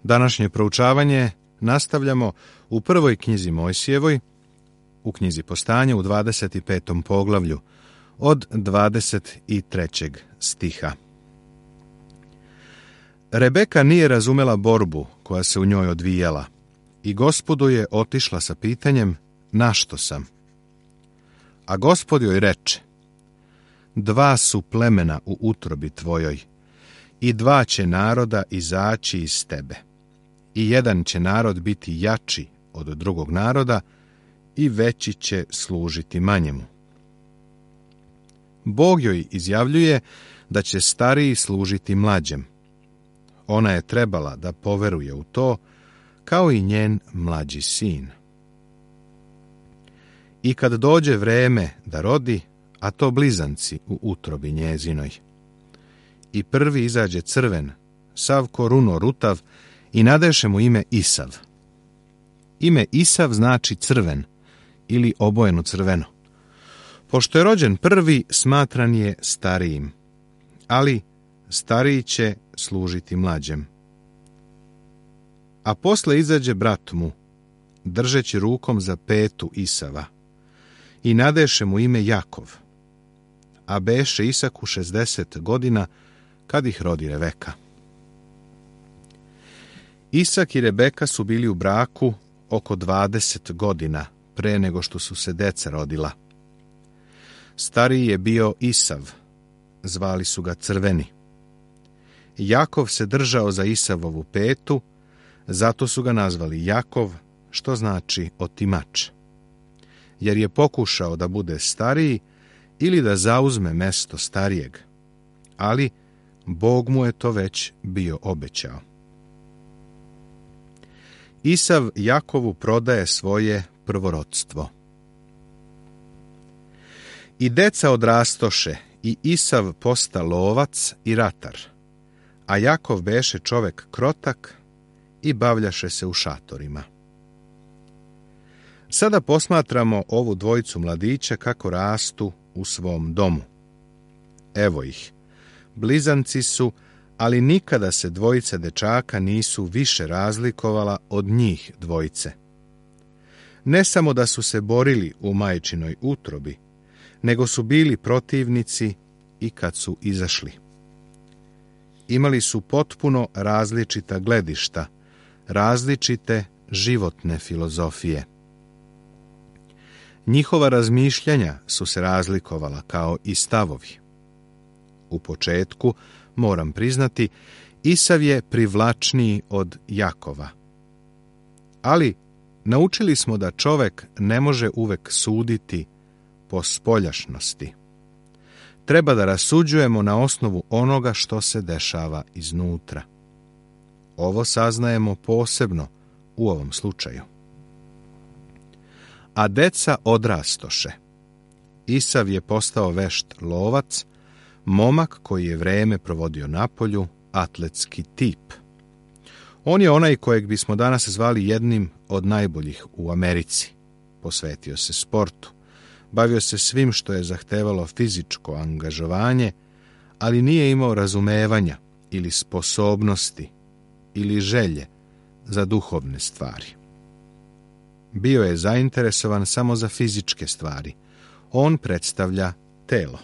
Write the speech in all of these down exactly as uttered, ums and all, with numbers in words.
Današnje proučavanje nastavljamo u prvoj knjizi Mojsijevoj, u knjizi Postanja u dvadeset petom poglavlju, od dvadeset trećeg stiha. Rebeka nije razumela borbu koja se u njoj odvijala i Gospodu je otišla sa pitanjem: našto sam? A Gospod joj reče: dva su plemena u utrobi tvojoj i dva će naroda izaći iz tebe. I jedan će narod biti jači od drugog naroda i veći će služiti manjemu. Bog joj izjavljuje da će stariji služiti mlađem. Ona je trebala da poveruje u to, kao i njen mlađi sin. I kad dođe vreme da rodi, a to blizanci u utrobi njezinoj, i prvi izađe crven, sav ko runo rutav, i nadeše mu ime Isav. Ime Isav znači crven ili obojeno crveno. Pošto je rođen prvi, smatran je starijim, ali stariji će služiti mlađem. A posle izađe brat mu, držeći rukom za petu Isava, i nadeše mu ime Jakov. A beše Isaku šezdeset godina kad ih rodi Reveka. Isak i Rebeka su bili u braku oko dvadeset godina pre nego što su se deca rodila. Stariji je bio Isav, zvali su ga Crveni. Jakov se držao za Isavovu petu, zato su ga nazvali Jakov, što znači otimač, jer je pokušao da bude stariji ili da zauzme mesto starijeg, ali Bog mu je to već bio obećao. Isav Jakovu prodaje svoje prvorodstvo. I deca odrastoše, i Isav posta lovac i ratar, a Jakov beše čovek krotak i bavljaše se u šatorima. Sada posmatramo ovu dvojicu mladića kako rastu u svom domu. Evo ih, blizanci su, ali nikada se dvojica dečaka nisu više razlikovala od njih dvojice. Ne samo da su se borili u majčinoj utrobi, nego su bili protivnici i kad su izašli. Imali su potpuno različita gledišta, različite životne filozofije. Njihova razmišljanja su se razlikovala kao i stavovi. U početku, moram priznati, Isav je privlačniji od Jakova. Ali naučili smo da čovek ne može uvek suditi po spoljašnosti. Treba da rasuđujemo na osnovu onoga što se dešava iznutra. Ovo saznajemo posebno u ovom slučaju. A deca odrastoše. Isav je postao vešt lovac, momak koji je vreme provodio napolju, atletski tip. On je onaj kojeg bismo danas zvali jednim od najboljih u Americi. Posvetio se sportu, bavio se svim što je zahtevalo fizičko angažovanje, ali nije imao razumevanja ili sposobnosti ili želje za duhovne stvari. Bio je zainteresovan samo za fizičke stvari. On predstavlja telo.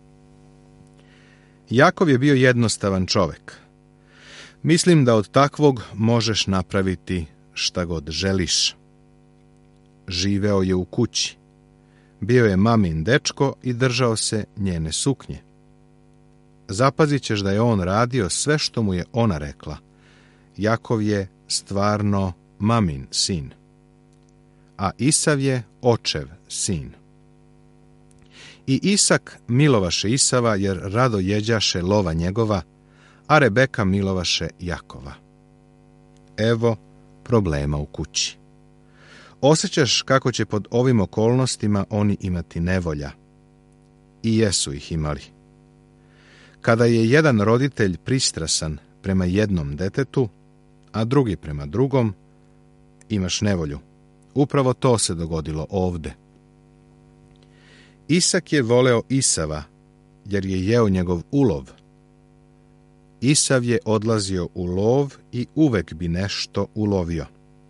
Jakov je bio jednostavan čovek. Mislim da od takvog možeš napraviti šta god želiš. Živeo je u kući. Bio je mamin dečko i držao se njene suknje. Zapazit ćeš da je on radio sve što mu je ona rekla. Jakov je stvarno mamin sin, a Isav je očev sin. I Isak milovaše Isava, jer rado jeđaše lova njegova, a Rebeka milovaše Jakova. Evo problema u kući. Osjećaš kako će pod ovim okolnostima oni imati nevolja. I jesu ih imali. Kada je jedan roditelj pristrasan prema jednom detetu, a drugi prema drugom, imaš nevolju. Upravo to se dogodilo ovde. Isak je voleo Isava, jer je jeo njegov ulov. Isav je odlazio u lov i uvek bi nešto ulovio.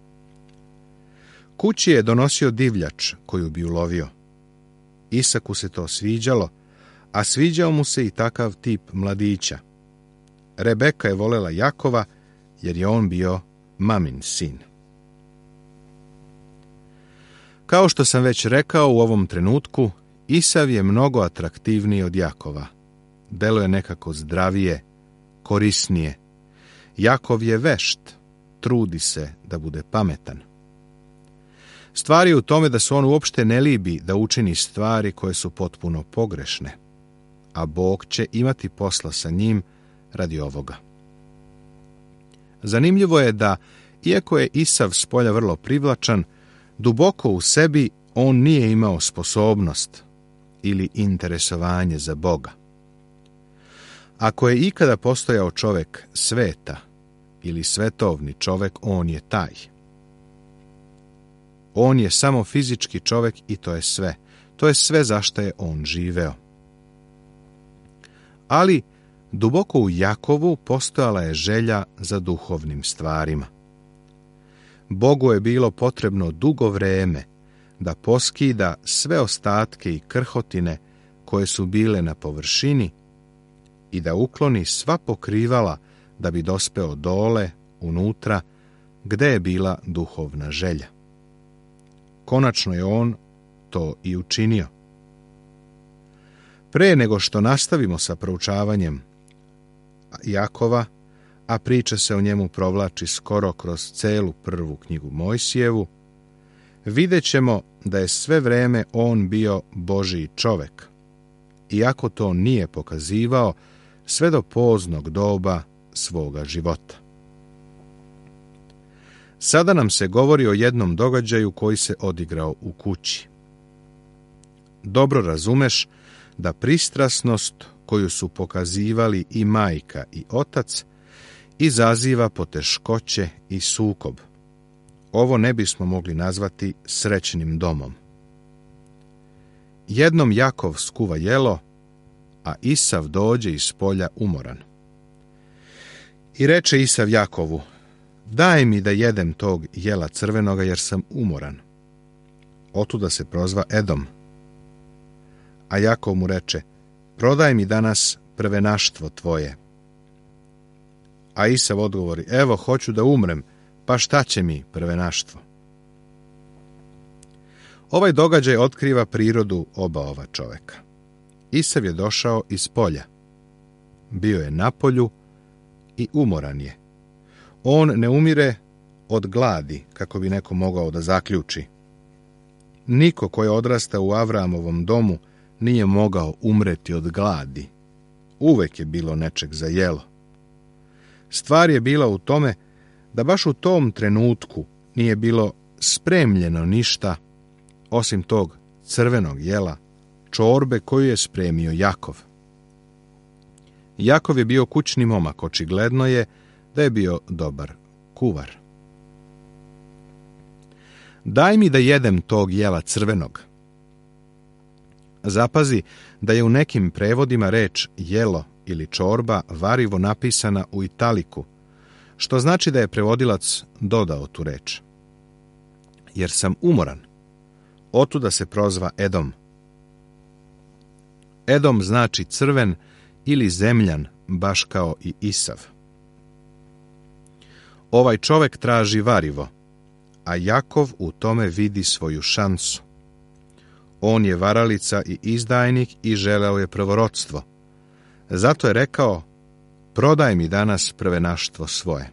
Kući je donosio divljač koju bi ulovio. Isaku se to sviđalo, a sviđao mu se i takav tip mladića. Rebeka je volela Jakova jer je on bio mamin sin. Kao što sam već rekao, u ovom trenutku Isav je mnogo atraktivniji od Jakova. Deluje nekako zdravije, korisnije. Jakov je vešt, trudi se da bude pametan. Stvar je u tome da se on uopšte ne libi da učini stvari koje su potpuno pogrešne, a Bog će imati posla sa njim radi ovoga. Zanimljivo je da, iako je Isav spolja vrlo privlačan, duboko u sebi on nije imao sposobnost ili interesovanje za Boga. Ako je ikada postojao čovjek sveta ili svetovni čovjek, on je taj. On je samo fizički čovjek i to je sve. To je sve zašto je on živeo. Ali duboko u Jakovu postojala je želja za duhovnim stvarima. Bogu je bilo potrebno dugo vreme da poskida sve ostatke i krhotine koje su bile na površini i da ukloni sva pokrivala da bi dospeo dole, unutra, gde je bila duhovna želja. Konačno je on to i učinio. Pre nego što nastavimo sa proučavanjem Jakova, a priča se o njemu provlači skoro kroz celu prvu knjigu Mojsijevu, vidjet ćemo da je sve vreme on bio Božji čovek, iako to nije pokazivao sve do poznog doba svoga života. Sada nam se govori o jednom događaju koji se odigrao u kući. Dobro razumeš da pristrasnost koju su pokazivali i majka i otac izaziva poteškoće i sukob. Ovo ne bismo mogli nazvati srećnim domom. Jednom Jakov skuva jelo, a Isav dođe iz polja umoran. I reče Isav Jakovu: daj mi da jedem tog jela crvenoga jer sam umoran. Otuda se prozva Edom. A Jakov mu reče: prodaj mi danas prvenaštvo tvoje. A Isav odgovori: evo, hoću da umrem, pa šta će mi prvenaštvo? Ovaj događaj otkriva prirodu oba ova čoveka. Isav je došao iz polja. Bio je na polju i umoran je. On ne umire od gladi, kako bi neko mogao da zaključi. Niko ko je odrastao u Avramovom domu nije mogao umreti od gladi. Uvek je bilo nečeg za jelo. Stvar je bila u tome da baš u tom trenutku nije bilo spremljeno ništa osim tog crvenog jela, čorbe koju je spremio Jakov. Jakov je bio kućni momak, očigledno je da je bio dobar kuvar. Daj mi da jedem tog jela crvenog. Zapazi da je u nekim prevodima reč jelo ili čorba varivo napisana u italiku, što znači da je prevodilac dodao tu reč. Jer sam umoran. Otuda se prozva Edom. Edom znači crven ili zemljan, baš kao i Isav. Ovaj čovek traži varivo, a Jakov u tome vidi svoju šansu. On je varalica i izdajnik i želeo je prvorodstvo. Zato je rekao: prodaj mi danas prvenaštvo svoje.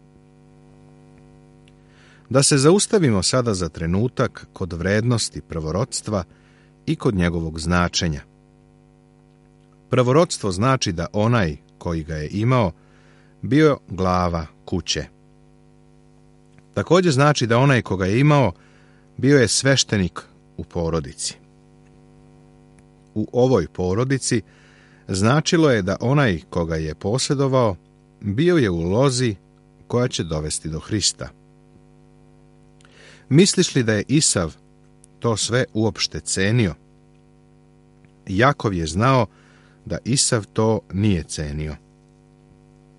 Da se zaustavimo sada za trenutak kod vrednosti prvorodstva i kod njegovog značenja. Prvorodstvo znači da onaj koji ga je imao bio glava kuće. Također znači da onaj koga je imao bio je sveštenik u porodici. U ovoj porodici značilo je da onaj koga je posjedovao bio je u lozi koja će dovesti do Hrista. Misliš li da je Isav to sve uopšte cenio? Jakov je znao da Isav to nije cenio.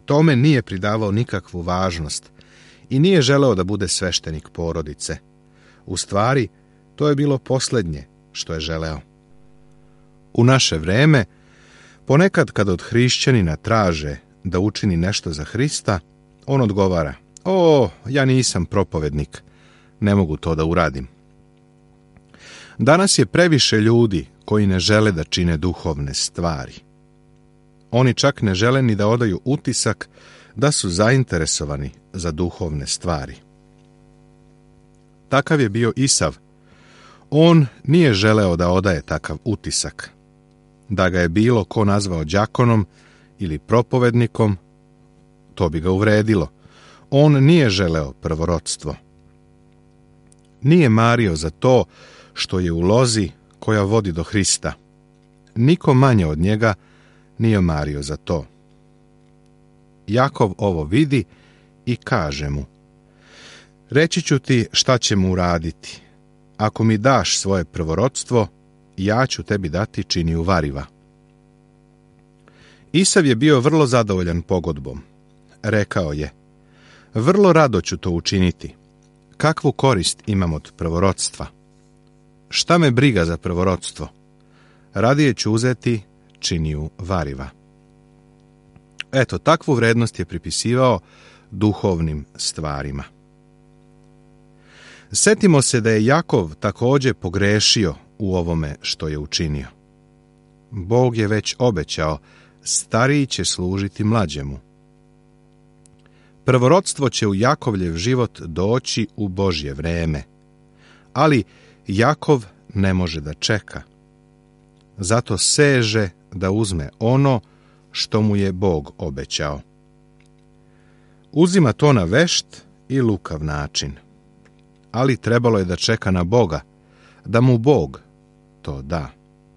Tome nije pridavao nikakvu važnost i nije želeo da bude sveštenik porodice. U stvari, to je bilo posljednje što je želeo. U naše vreme, ponekad kad od hrišćanina traže da učini nešto za Hrista, on odgovara: o, ja nisam propovednik, ne mogu to da uradim. Danas je previše ljudi koji ne žele da čine duhovne stvari. Oni čak ne žele ni da odaju utisak da su zainteresovani za duhovne stvari. Takav je bio Isav. On nije želeo da odaje takav utisak. Da ga je bilo ko nazvao đakonom ili propovednikom, to bi ga uvredilo. On nije želeo prvorodstvo. Nije mario za to što je u lozi koja vodi do Hrista. Niko manje od njega nije mario za to. Jakov ovo vidi i kaže mu: reći ću ti šta će mu uraditi. Ako mi daš svoje prvorodstvo, ja ću tebi dati činiju variva. Isav je bio vrlo zadovoljan pogodbom. Rekao je: vrlo rado ću to učiniti. Kakvu korist imam od prvorodstva? Šta me briga za prvorodstvo? Radije ću uzeti činiju variva. Eto, takvu vrednost je pripisivao duhovnim stvarima. Setimo se da je Jakov također pogrešio u ovome što je učinio. Bog je već obećao: stariji će služiti mlađemu. Prvorodstvo će u Jakovljev život doći u Božje vreme, ali Jakov ne može da čeka. Zato seže da uzme ono što mu je Bog obećao. Uzima to na vešt i lukav način, ali trebalo je da čeka na Boga, da mu Bog to da.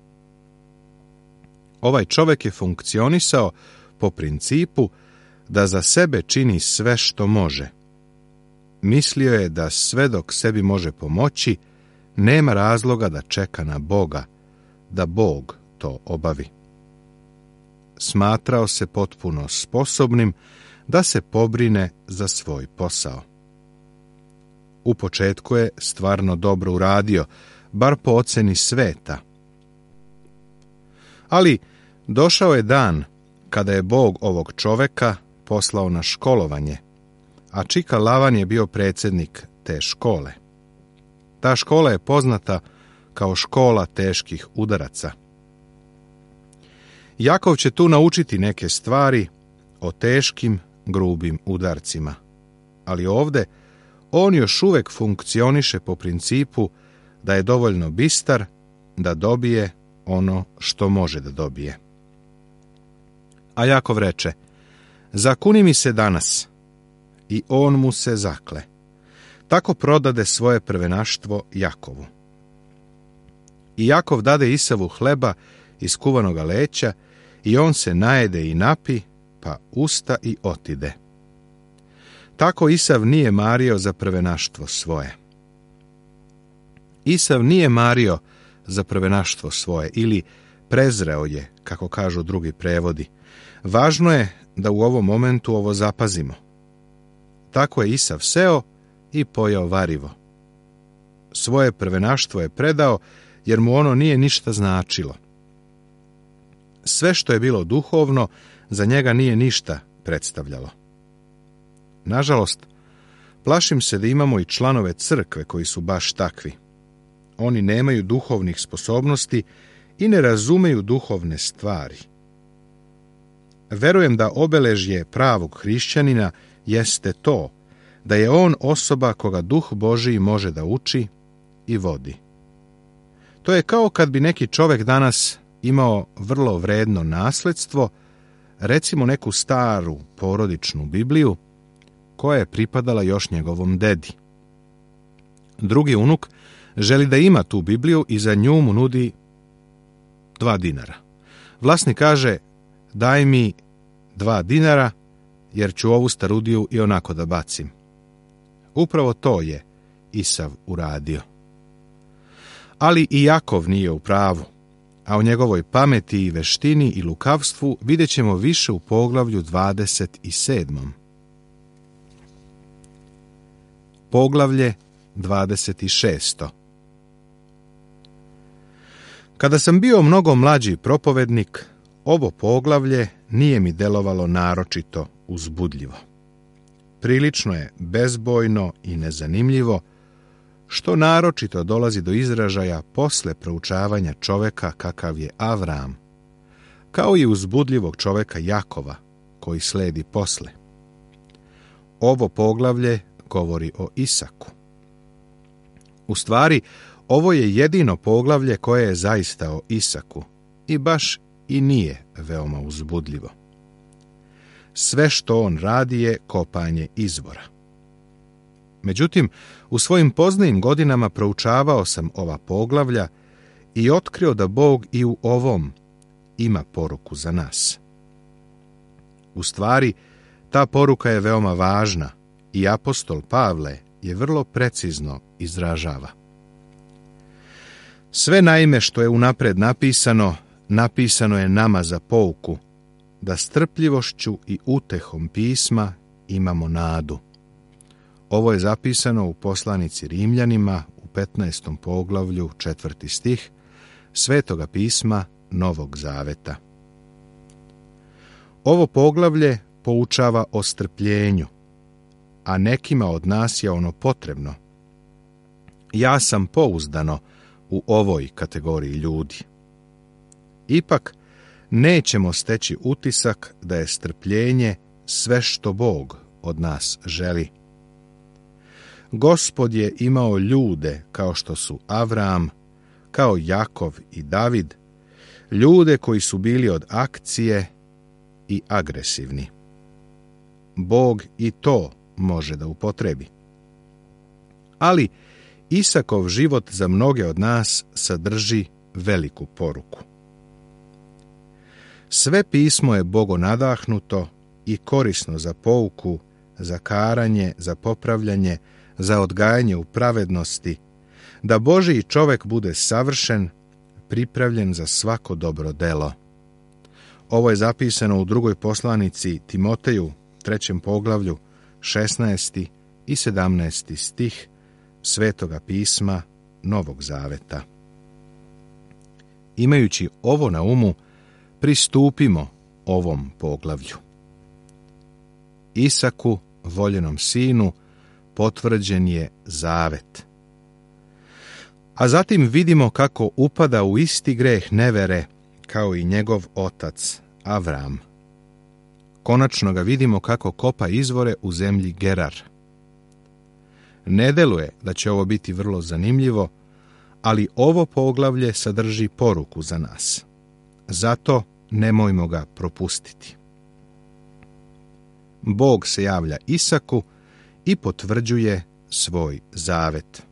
Ovaj čovjek je funkcionisao po principu da za sebe čini sve što može. Mislio je da sve dok sebi može pomoći, nema razloga da čeka na Boga, da Bog to obavi. Smatrao se potpuno sposobnim da se pobrine za svoj posao. U početku je stvarno dobro uradio, bar po oceni sveta. Ali došao je dan kada je Bog ovog čoveka poslao na školovanje, a čika Lavan je bio predsjednik te škole. Ta škola je poznata kao škola teških udaraca. Jakov će tu naučiti neke stvari o teškim, grubim udarcima, ali ovdje on još uvijek funkcioniše po principu da je dovoljno bistar da dobije ono što može da dobije. A Jakov reče: zakuni mi se danas. I on mu se zakle. Tako prodade svoje prvenaštvo Jakovu. I Jakov dade Isavu hleba iz kuvanoga leća, i on se najede i napi, pa usta i otide. Tako Isav nije mario za prvenaštvo svoje. Isav nije mario za prvenaštvo svoje, ili prezreo je, kako kažu drugi prevodi. Važno je da u ovom momentu ovo zapazimo. Tako je Isav seo i pojeo varivo. Svoje prvenaštvo je predao, jer mu ono nije ništa značilo. Sve što je bilo duhovno, za njega nije ništa predstavljalo. Nažalost, plašim se da imamo i članove crkve koji su baš takvi. Oni nemaju duhovnih sposobnosti i ne razumeju duhovne stvari. Verujem da obeležje pravog hrišćanina jeste to, da je on osoba koga Duh Božiji može da uči i vodi. To je kao kad bi neki čovjek danas imao vrlo vredno nasledstvo, recimo neku staru porodičnu Bibliju, koja je pripadala još njegovom dedi. Drugi unuk želi da ima tu Bibliju i za nju mu nudi dva dinara. Vlasnik kaže: daj mi dva dinara, jer ću ovu starudiju i onako da bacim. Upravo to je Isav uradio. Ali i Jakov nije u pravu. a o njegovoj pameti i veštini i lukavstvu vidjet ćemo više u poglavlju dvadeset sedam. Poglavlje dvadeset šest. Kada sam bio mnogo mlađi propovednik, ovo poglavlje nije mi delovalo naročito uzbudljivo. Prilično je bezbojno i nezanimljivo, što naročito dolazi do izražaja posle proučavanja čoveka kakav je Avram, kao i uzbudljivog čoveka Jakova, koji sledi posle. Ovo poglavlje govori o Isaku. U stvari, ovo je jedino poglavlje koje je zaista o Isaku i baš i nije veoma uzbudljivo. Sve što on radi je kopanje izvora. Međutim, u svojim poznijim godinama proučavao sam ova poglavlja i otkrio da Bog i u ovom ima poruku za nas. U stvari, ta poruka je veoma važna i apostol Pavle je vrlo precizno izražava. Sve naime što je unapred napisano, napisano je nama za pouku, da strpljivošću i utehom pisma imamo nadu. Ovo je zapisano u poslanici Rimljanima u petnaestom poglavlju, četvrti stih, Svetoga pisma Novog Zaveta. Ovo poglavlje poučava o strpljenju, a nekima od nas je ono potrebno. Ja sam pouzdano u ovoj kategoriji ljudi. Ipak, nećemo steći utisak da je strpljenje sve što Bog od nas želi. Gospod je imao ljude kao što su Avram, kao Jakov i David, ljude koji su bili od akcije i agresivni. Bog i to može da upotrebi. Ali Isakov život za mnoge od nas sadrži veliku poruku. Sve pismo je bogonadahnuto i korisno za pouku, za karanje, za popravljanje, za odgajanje u pravednosti, da Božji čovek bude savršen, pripravljen za svako dobro delo. Ovo je zapisano u drugoj poslanici Timoteju, trećem poglavlju, šesnaesti i sedamnaesti stih Svetoga pisma Novog Zaveta. Imajući ovo na umu, pristupimo ovom poglavlju. Isaku, voljenom sinu, potvrđen je zavet. A zatim vidimo kako upada u isti greh nevere kao i njegov otac Avram. Konačno ga vidimo kako kopa izvore u zemlji Gerar. Ne deluje da će ovo biti vrlo zanimljivo, ali ovo poglavlje sadrži poruku za nas. Zato nemojmo ga propustiti. Bog se javlja Isaku i potvrđuje svoj zavet.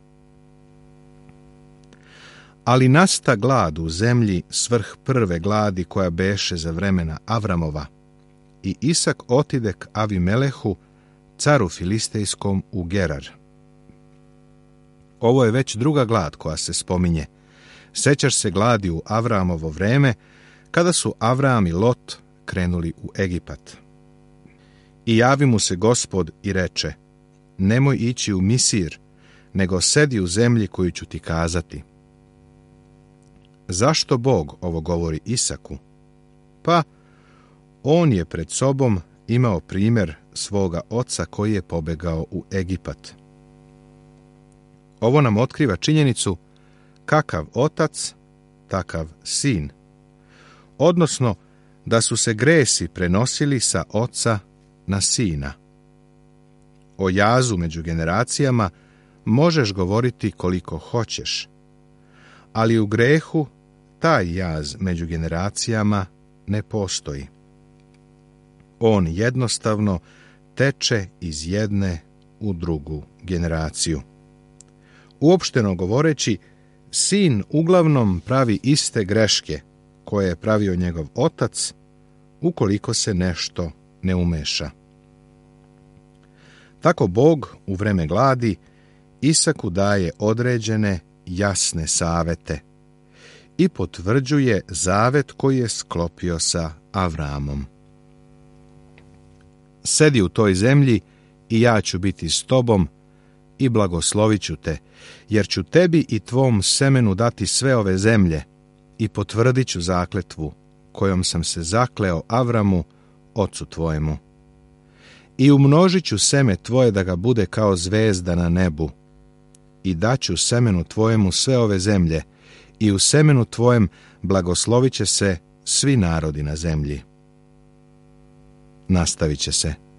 Ali nasta glad u zemlji svrh prve gladi koja beše za vremena Avramova, i Isak otide k Avimelehu, caru filistejskom, u Gerar. Ovo je već druga glad koja se spominje. Sećaš se gladi u Avramovo vreme, kada su Avram i Lot krenuli u Egipat. I javi mu se Gospod i reče: nemoj ići u Misir, nego sedi u zemlji koju ću ti kazati. Zašto Bog ovo govori Isaku? Pa, on je pred sobom imao primjer svoga oca koji je pobegao u Egipat. Ovo nam otkriva činjenicu kakav otac, takav sin. Odnosno, da su se gresi prenosili sa oca na sina. O jazu među generacijama možeš govoriti koliko hoćeš, ali u grehu taj jaz među generacijama ne postoji. On jednostavno teče iz jedne u drugu generaciju. Uopšteno govoreći, sin uglavnom pravi iste greške koje je pravio njegov otac, ukoliko se nešto ne umeša. Tako Bog u vreme gladi Isaku daje određene, jasne savete i potvrđuje zavet koji je sklopio sa Avramom. Sedi u toj zemlji i ja ću biti s tobom i blagoslovit ću te, jer ću tebi i tvom semenu dati sve ove zemlje i potvrdit ću zakletvu kojom sam se zakleo Avramu, ocu tvojemu. I umnožit ću seme tvoje da ga bude kao zvezda na nebu i daću semenu tvojemu sve ove zemlje i u semenu tvojem blagoslovit će se svi narodi na zemlji. Nastavit će se